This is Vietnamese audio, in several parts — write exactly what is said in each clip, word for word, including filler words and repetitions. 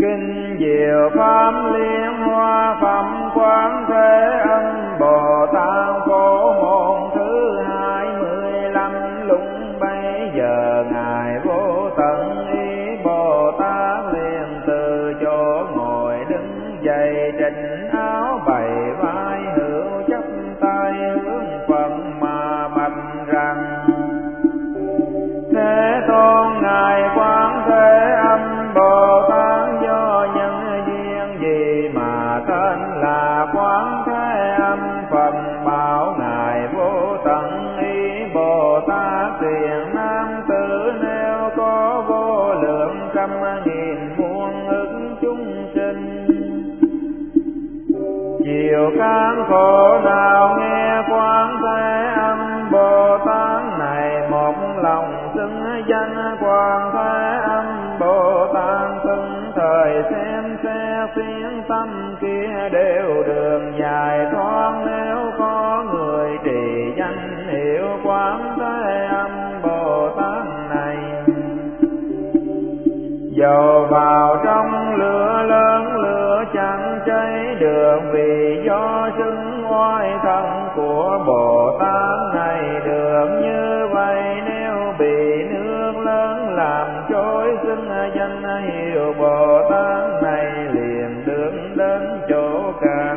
Kinh diệu pháp liên hoa phẩm Quán Thế Âm Bồ Tát Phổ môn thứ hai mươi lăm. Lúc bấy giờ ngài Vô Tận Ý Bồ Tát liền từ chỗ ngồi đứng dậy, trịnh áo bày vai hữu, chắp tay hướng Phật mà bạch rằng: Thế Tôn ngài Quán Thế Âm Bồ Tát do nhân duyên gì mà tên là Quán Thế Âm Phật? Bảo ngài Vô Tận Ý Bồ Tát tiền nam tử, nếu có vô lượng trăm nghìn muôn ức chúng sinh chịu cám khổ nào nghe Quán Thế Âm Bồ Tát này, một lòng xưng danh Quán Thế Âm Bồ Tát, từng thời xem xét tiếng tâm kia đều đường dài thoát. Nếu có người trì danh hiệu Quán Thế Âm Bồ Tát này, dầu vào trong lửa lớn lửa chẳng cháy được, vì do xưng oai thân của Bồ Tát này được như vậy. Nếu bị nước lớn làm trôi, xưng danh hiệu Bồ Tát này liền được đến chỗ càng.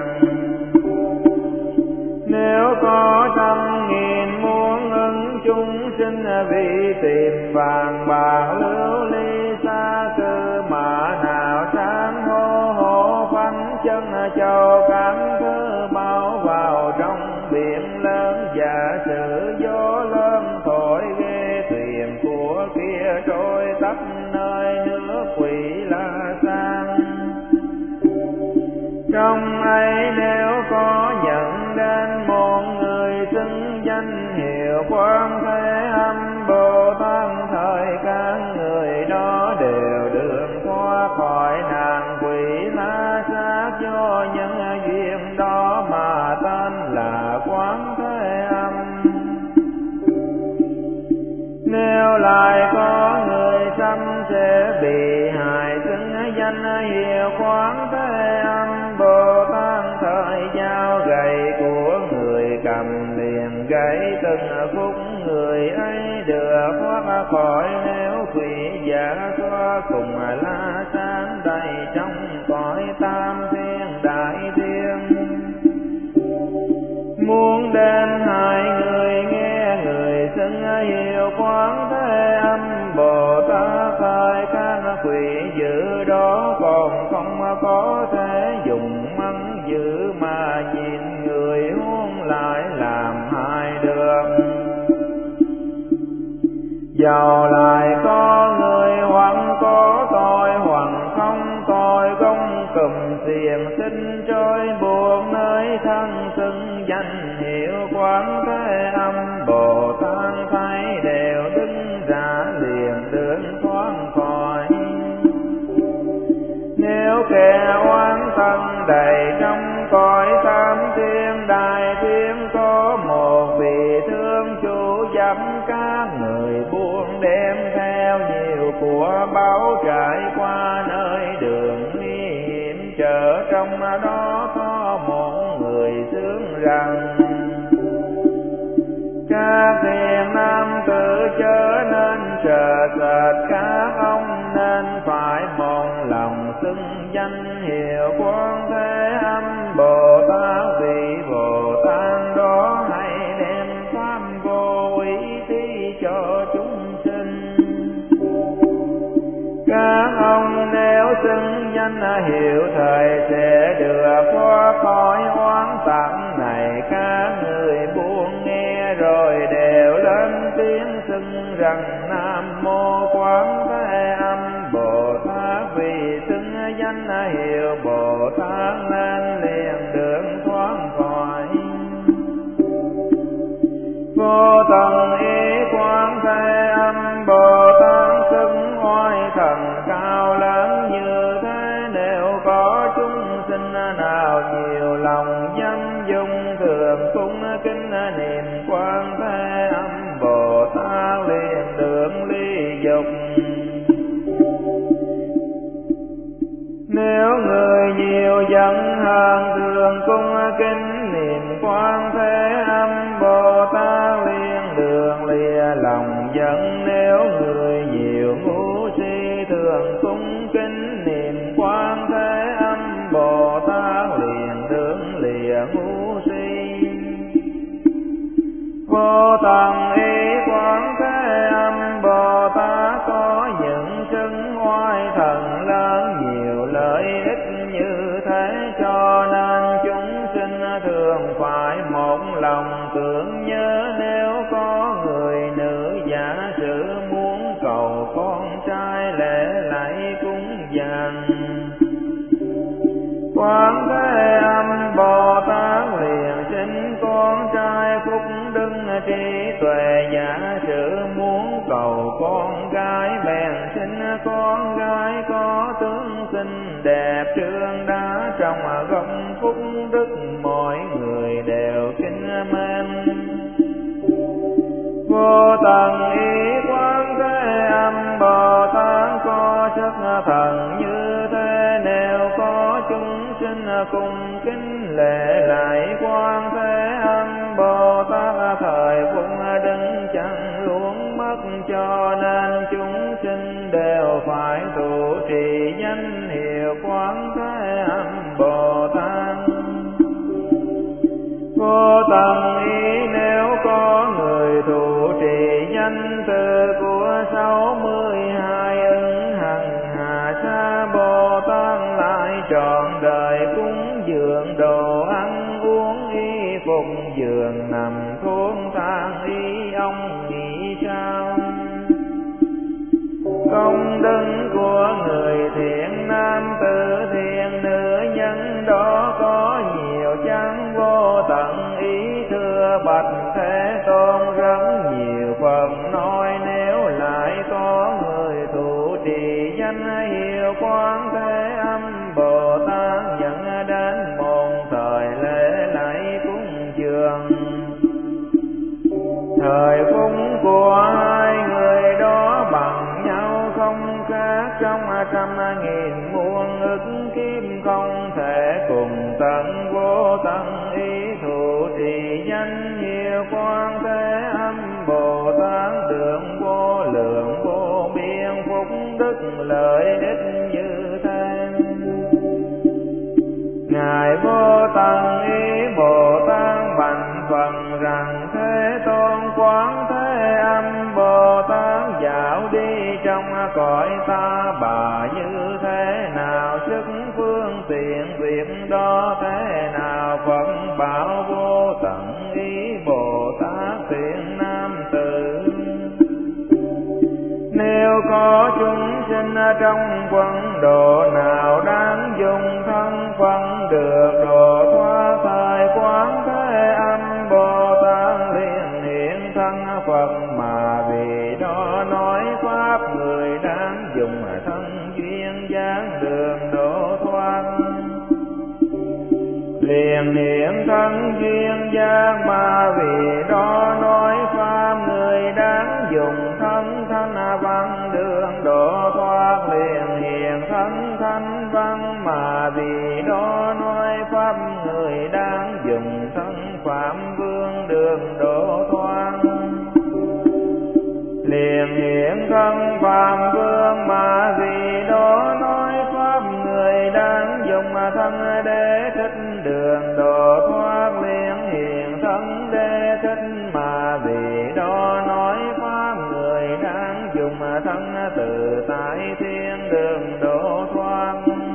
Nếu có trăm nghìn muôn ức chúng sinh vì tìm vàng bạc lưu ly xa cư, mà nào sáng hô hô phanh chân châu cảm thứ bao vào trong biển lớn. Giả sử gió lớn thổi ghê, thuyền của kia trôi tấp nơi nước Quỷ La Sang. Trong ấy nếu có nhận đến một người xưng danh hiệu Quán Thế Âm Bồ Tát, thời các người đó đều được thoát khỏi nạn Quỷ La Sát. Do nhân duyên đó mà tên là Quán Thế Âm. Nếu lại có người xăm sẽ bị hại, xưng danh hiệu Quán Thế Âm Bồ Tát, thời giao gậy của người cầm liền gãy từng phút, người ấy được thoát khỏi. Nếu quỷ giả xóa cùng La Sát đầy trong cõi tam thiên đại thiên, muốn đến hai người nghe người xưng hiệu Quán Thế Âm Bồ Tát, thời các quỷ dữ đó còn không có thể dùng mắng dữ mà nhìn người huống lại làm hại được. Dầu lại có người hoặc có tội hoặc không tội, công cùm xiềng sinh trôi buộc nơi thân xưng danh hiệu Quán Thế Âm Bồ Tát, thấy đều đứng ra liền được thoát khỏi. Nếu kẻ oán thân đầy trong cõi tam thiên đại thiên, có một vị thương chủ dẫm các người buôn đem theo nhiều của báu, trải qua nơi đường nguy hiểm chợ, trong đó có một người sướng rằng: Các thiền nam tử chớ nên sợ sệt, các ông nên phải một lòng xưng danh hiệu Quán Thế Âm Bồ Tát, vì Bồ Tát đó hay đem pháp vô ý thí cho chúng sinh. Các ông nếu xưng danh hiệu thời sẽ được thoát khỏi oán tặc này. Các người buông nghe rồi đều lên tiếng xưng rằng: Nam Mô Quán Thế Âm Bồ Tát, vì xưng danh hiệu Bồ Tát nên liền được thoát khỏi. Vô Tận Ý Quán Thế Âm Bồ Tát, xưng oai thần cao lớn như thế. Nếu có chúng sinh nào nhiều lòng dâm dung, thường cúng kính niệm Quán Thế Âm Bồ Tát, liền được ly dục. hơn thường cung kính niệm Quan Thế Âm Bồ Tát liền đường lìa lòng giận. Nếu người nhiều ngu si thường cung kính niệm Quan Thế Âm Bồ Tát liền đường lìa ngu si. Vô tận ý Quán Thế Âm Bồ Tát có những xưng oai thần lớn nhiều lợi ích như thế, cho nên chúng sinh thường phải một lòng tưởng nhớ. Nếu có người nữ giả sử muốn cầu con trai lễ lạy cúng dường, Quán Thế Âm Bồ Tát liền xin con trai phúc đức trí tuệ. Giả sử muốn cầu con gái bèn xin con gái có tướng xinh đẹp trương đá trong gốc phúc đức, mọi người đều kính mến. Vô tận ý Quán Thế Âm Bồ Tát có sức thần như thế, nếu có chúng sinh cùng kính lễ lại Quán Thế Âm Bồ Tát thời phúc đứng chẳng luôn mất, cho nên chúng sinh đều phải trụ trì danh hiệu Quán Thế Âm Bồ Tát. Vô tận ý nếu có người trụ trì danh từ của sáu mươi hai ứng hằng hà sa Bồ Tát, lại trọn đời cúng dường đồ ăn uống y phục giường nằm thuốc thang y, ông nghĩ sao? Công đức của người thiện nam tử thiện nữ nhân đó có nhiều chăng vô tận ý. Thưa bạch Thế Tôn rất nhiều Phật nói, nếu lại có người trụ trì danh hiệu Quán Thế Âm Bồ Tát, nhận đến một thời lễ lạy cúng dường, thời phúc của hai người đó bằng nhau không khác, trong trăm nghìn muôn ức kiếp không thể cùng tận. Vô tận ý thụ trì danh hiệu Quán Thế Âm Bồ Tát, được vô lượng vô biên phúc đức lợi ích như thế. Ngài Vô Tận ý Bồ Tát bạch phần rằng, Thế Tôn Quán Thế Âm Bồ Tát dạo đi trong cõi ta bà, như thế nào sức phương tiện việc đó thế nào? Phật bảo Vô Tận ý Bồ Tát thiện nam tử, nếu có chúng sinh trong quân độ nào đáng dùng thân phân được độ thoát, thời Quán Thế Âm Bồ Tát liền hiện thân Phật, mà vì đó nói pháp người đáng dùng thân duyên dáng đường độ thoát. Liền hiện thân duyên dáng, mà vì đó nói pháp người đáng dùng thân thanh văn đường độ thoát. Liền hiện thân thanh văn, mà vì đó nói pháp người đáng dùng thân phạm vương đường độ thoát. Liền hiện thân phạm vương, mà vì đó nói pháp người đáng dùng thân đế thích đường độ thoát. Liền hiện thân đế thích, mà vì đó nói pháp người đáng dùng thân tự tại thiên đường độ thoát.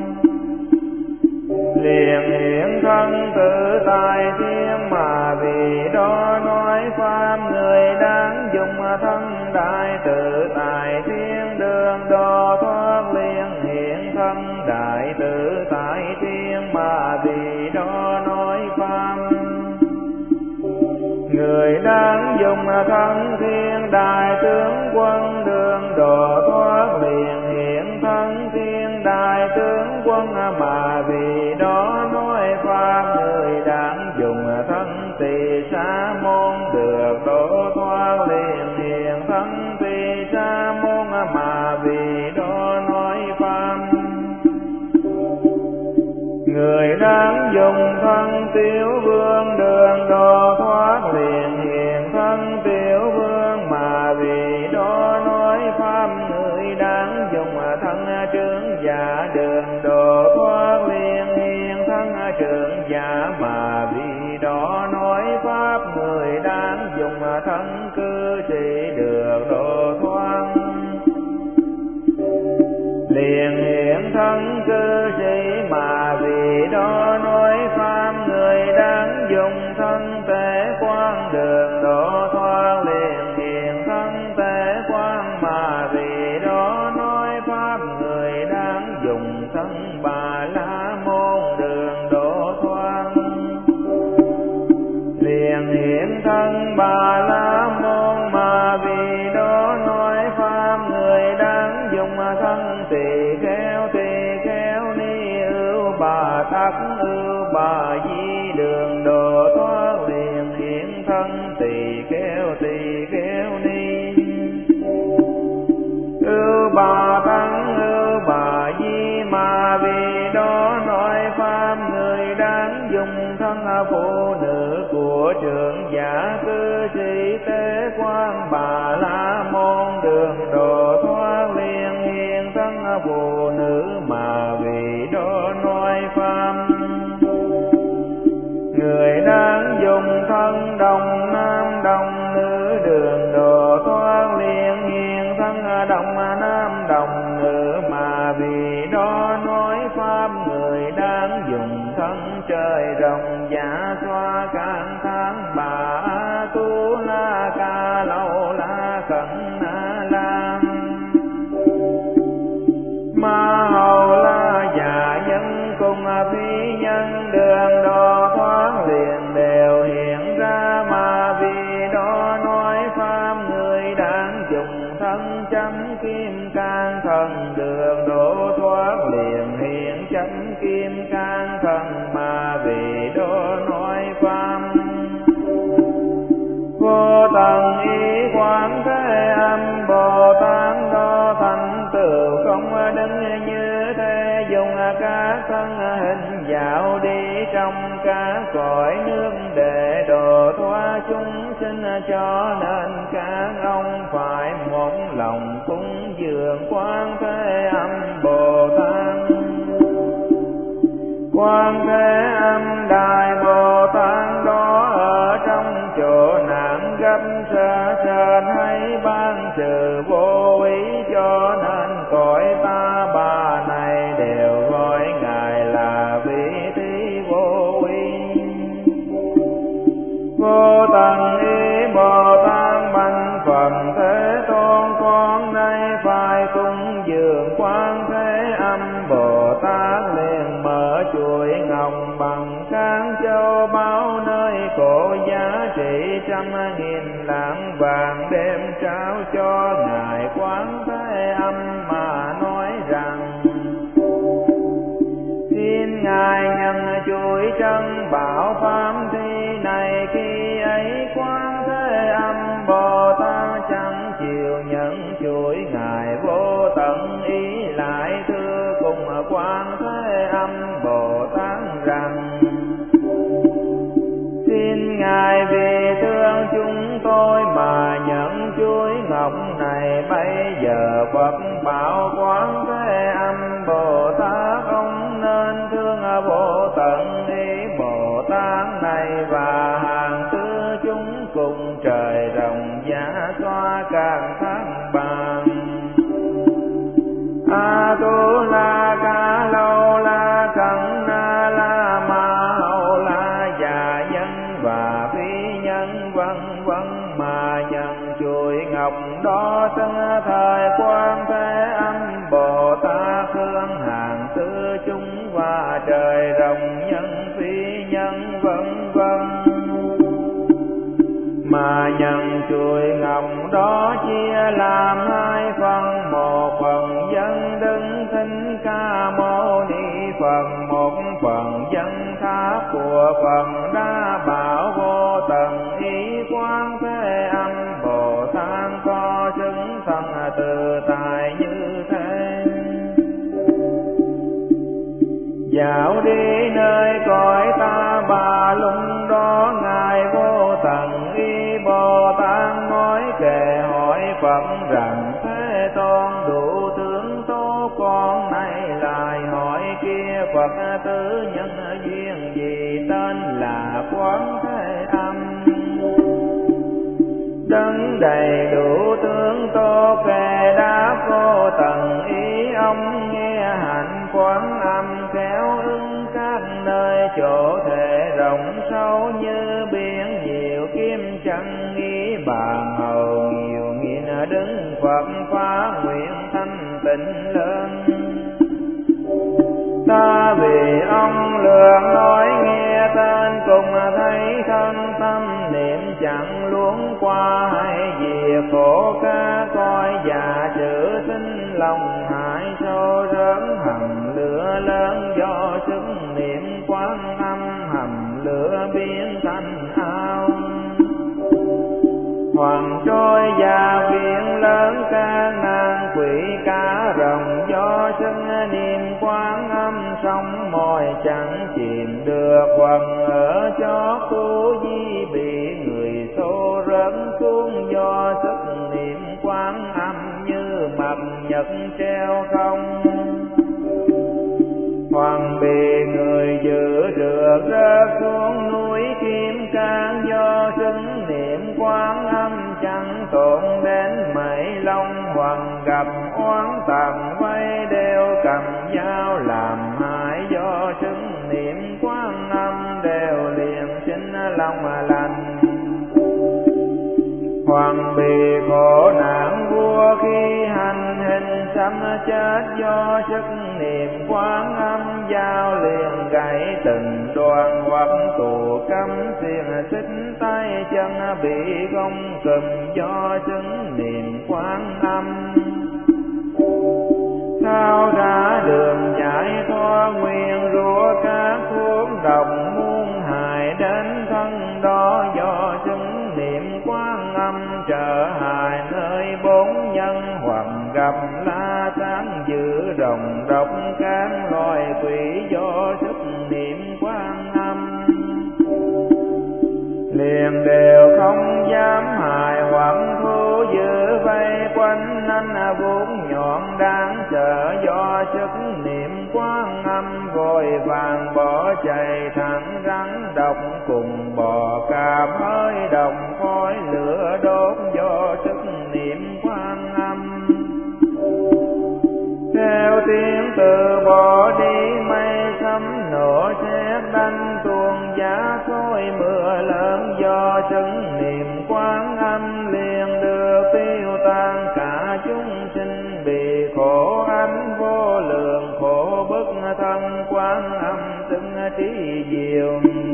Liền hiện thân tự tại thiên, mà vì đó nói pháp người đáng dùng thân đại tự tại thiên đường độ thoát. Liền hiện thân đại tự tại thiên, mà vì đó nói pháp người đáng dùng thân thiên đại tướng quân đường độ thoát. Liền hiện thân thiên đại tướng quân, mà vì đó nói pháp người đáng dùng thân tỳ sa môn được độ thoát. Liền hiện thân tỳ sa môn, mà vì đó nói pháp người đáng tiểu vương đường độ thoát liền hiện thân tiểu vương, mà vì đó nói pháp người đáng dùng thân trưởng giả đường độ thoát liền hiện thân trưởng giả, mà vì đó nói pháp người đáng dùng thân cư sĩ được độ thoát liền hiện thân cư sĩ, mà vì đó nói pháp người đáng dùng thân tế quan đường độ thoát liền hiện thân tế quan, mà vì đó nói pháp người đáng dùng thân Bà La Môn đường độ thoát liền hiện thân Bà La Môn, mà vì đó nói pháp người đáng dùng thân tỳ kheo tỳ kheo ni ưu bà tắc ưu bà di đường độ thoát liền hiện thân tỳ kheo tỳ kheo ni ưu bà tắc ưu bà di, mà vì đó nói pháp người đáng dùng thân phụ nữ của trưởng giả cư sĩ tế quan Bà La Môn đường độ thoát liền hiện thân phụ nữ, mà vì đó nói pháp người đáng dùng thân đồng nam đồng nữ đường độ thoát liền hiện thân đồng nam đồng nữ, mà vì đó nói pháp người đáng dùng thân trời rộng giả xoa can tháng bà tu la ca lâu la cẩn na la ma hầu la già nhân cùng phi nhân đường độ thoát liền đều hiện ra, mà vì đó nói pháp người đáng dùng thân chấm kim cang thần đường độ thoát liền hiện chấm kim cang thần, mà vì đó nói pháp vô tận ý quán thế âm Bồ Tát đó thành tựu không đứng như thế, dùng các thân hình dạo đi trong các cõi nước để độ thoát chúng sinh, cho nên các ông phải một lòng cúng dường quán thế âm Bồ Tát. Quán thế âm Đại Bồ Tát đó ở trong chỗ nạn gấp sa sên hay ban trừ vô ý, cho nên cõi ta bà này đều gọi ngài là vị thí vô ý. Vô tận ý Bồ Tát bạch Phật Thế Tôn, con nay phải cúng dường quán thế âm Bồ Tát, liền mở chuỗi ngọc bằng cán châu báu nơi cổ giá trị trăm nghìn lạng vàng, đem trao cho ngài quán thế âm mà nói rằng xin ngài nhận chuỗi chân bảo pháp thi này. Khi ấy quán thế âm Bồ Tát chẳng chịu nhận chuỗi, ngài vô tận ý lại thưa cùng quán thế âm Bồ Tát rằng xin ngài vì thương chúng tôi mà nhận chuỗi ngọc này. Bây giờ Phật bảo quán thế âm Bồ Tát, ông nên thương vô tận ý Bồ Tát này, và hàng tư chúng cùng trời rộng giá xoa càng tháng bàn. A tu la ca lâu la cẩn na la ma hầu la già nhân và phi nhân vân vân, mà nhận chuỗi ngọc đó xưng thời quán thế âm Bồ Tát, hương hàng tư chúng và trời rộng nhân phi nhân vân vân. Mà nhận chuỗi ngọc đó chia làm hai phần, một phần dân đứng thính ca mâu ni Phật, một phần dân tháp của Phật Đa Bảo vô tận ý quán thế âm Bồ Tát, có xứng thân tự tại như thế. Dạo đi nơi cõi ta bà Phật rằng Thế Tôn đủ tướng tố con nay lại hỏi kia Phật tứ nhân duyên gì tên là Quán Thế Âm. Đấng đầy đủ tướng tố kề đáp vô tận ý ông nghe hạnh Quán Âm khéo ứng các nơi chỗ thể rộng sâu như biển nhiều kim chẳng nghĩ bàn hầu nhiều nghìn đứng Phật phá nguyện thanh tịnh lớn. Ta vì ông lượng nói nghe tên cùng thấy thân tâm niệm chẳng luống qua hay diệt khổ ca coi già chữ sinh lòng hại sâu rớn hầm lửa lớn do sức niệm Quán Âm hầm lửa biến thành ao. Hoàng trôi và biển lớn ca nan quỷ cá rồng do sức niệm Quán Âm sông mồi chẳng chìm được quần ở chó tu di bị người xô rớn xuống do sức niệm Quán Âm như mặt nhật treo không. Hoàng bị người giữ được rớt xuống núi Kim Cang do sức niệm Quán Âm chẳng tổn đến mảy long. Hoàng gặp oán tầm vây đều cầm dao làm hại do sức niệm Quán Âm đều liền sinh lòng lành. Hoàng bị khổ nạn vua khi hành hình sấm chết do sức niệm Quán Âm dao liền gãy từng đoạn hoặc tù cấm xiềng xích tay chân bị gông cùm do sức niệm Quán Âm. Sao ra đường giải thoát nguyên rủa các thuốc độc muôn hại đến thân đó do sức niệm Quán Âm trở hại nơi bốn nhân. Hoặc gặp la sáng giữ rồng độc các loài quỷ do sức niệm Quán Âm liền đều không dám hại. Hoặc thú giữ vây quanh anh vuốt nhọn đáng sợ do sức niệm Quán Âm vội vàng bỏ chạy thẳng rắn độc cùng bò cạp hơi độc khói lửa đốt do sức niệm Quán Âm. Theo tiếng từ bỏ đi mây sấm nổ sét đánh tuôn giá khói mưa lớn do sức niệm Quán Âm liền được tiêu tan. Cả chúng sinh bị khổ ánh vô lượng khổ bức thân Quán Âm từng trí diệu.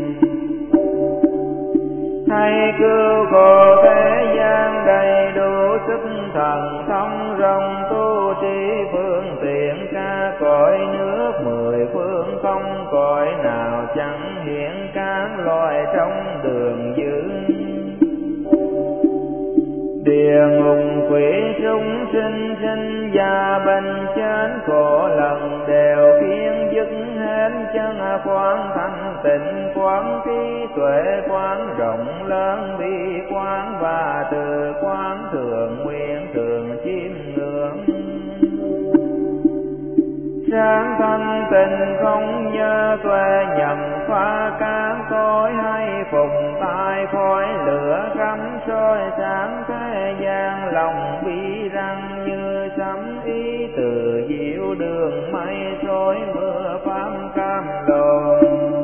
Thay cứu khổ thế gian đầy đủ sức thần thông rộng tu trí phương tiện ca cõi nước mười phương không cõi nào chẳng hiện các loài trong đường dữ. Địa ngục quỷ chúng sinh sinh già bệnh chết khổ lần đều khiến dứt hết chân Quán thanh tịnh Quán trí tuệ Quán rộng lớn bi Quán và từ Quán thường nguyện thường chiêm ngưỡng. Sáng thanh tịnh không nhớ tuệ nhầm phá các tối hay phùng tai khói lửa cắm soi sáng thế gian lòng bi răng như sấm ý từ diệu đường mây trôi mưa pháp cam lồn.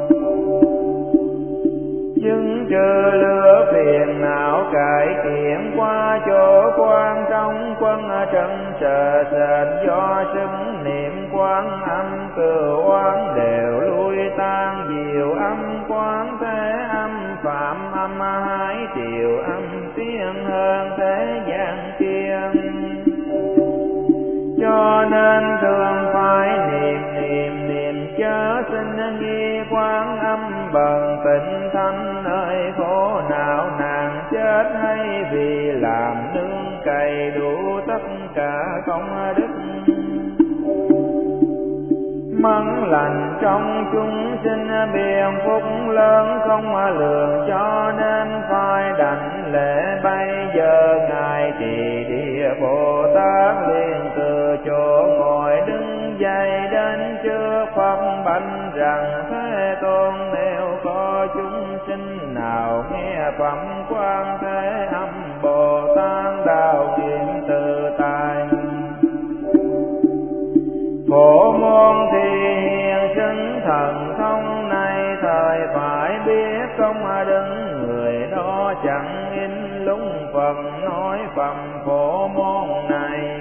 Chứng trừ lửa phiền não cải thiện qua chỗ quan trong quân trần sợ sệt do sức niệm Quán Âm cửu oán đều lui tan diệu âm Quán Thế Âm phạm âm hai triệu âm tiếng hơn thế gian kia. Cho nên thường phải niệm niệm niệm chớ sinh nghi Quán Âm bần tịnh thanh nơi khổ não nàng chết hay vì làm nương cày đủ tất cả công đức. Mẫn lành trong chúng sinh biện phúc lớn không lường cho nên phải đảnh lễ bây giờ ngài trì địa Bồ Tát liền từ chỗ ngồi đứng dậy đến trước Phật bạch rằng: Thế Tôn, nếu có chúng sinh nào nghe phẩm Quan Thế Âm Bồ Tát đạo nghiệm tự tại, Phổ môn thì hiện sinh thần thông này, thời phải biết không đứng người đó chẳng in lung Phật nói phẩm phổ môn này.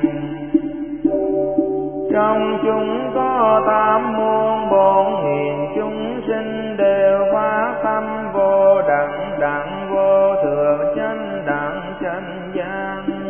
Trong chúng có tám muôn bốn nghìn chúng sinh đều phát tâm vô đẳng đẳng vô thượng chánh đẳng chánh giác.